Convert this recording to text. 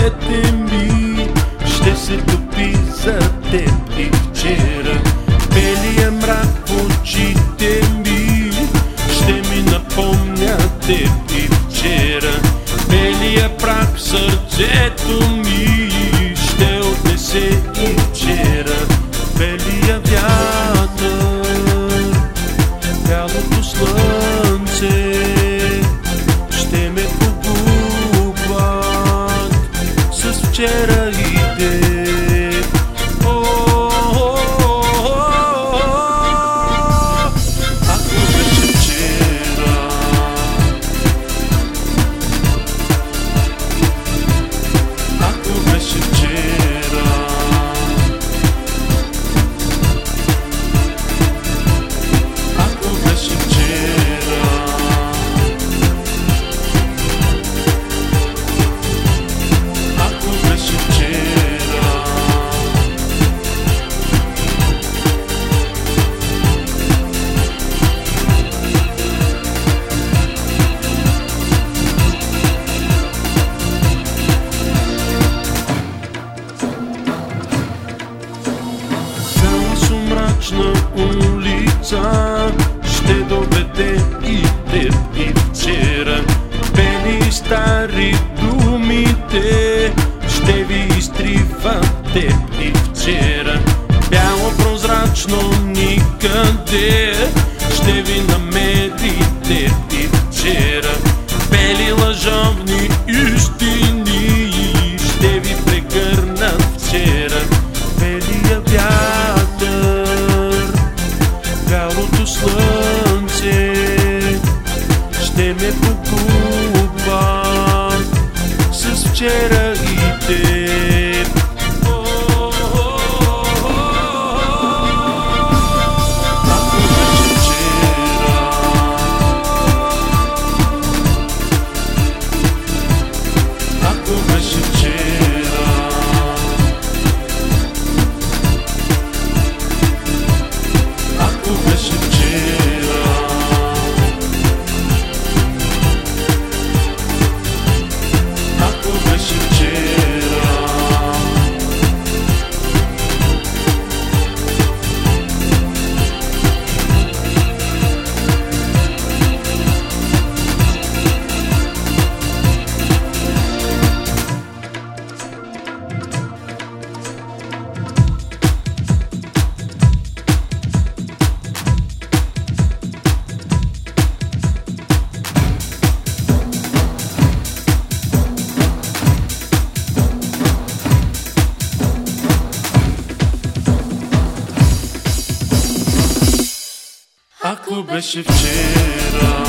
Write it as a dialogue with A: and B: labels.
A: сърцете ми ще се топи за теб и вчера. Белия мрак в очите ми ще ми напомня теб и вчера. Белия прах в сърцето ми ще отнесе и вчера. Белия вятър, бялото слънце ще ме погубват с вчера и теб. Ако беше вчера, ако беше вчера, ако беше вчера, ако беше вчера, цяла сумрачна улица ще доведе и теб и вчера. Бели стари думите ще ви изтриват теб и вчера. Бяло прозрачно никъде ще ви намери теб и вчера. Бели лъжовни истини ще ви прегърнат вчера. Белия вятър, бялото слънце ще ме погубват с вчера и теб. Ако беше вчера, ако беше вчера, ако беше вчера, ако беше вчера, ако беше вчера.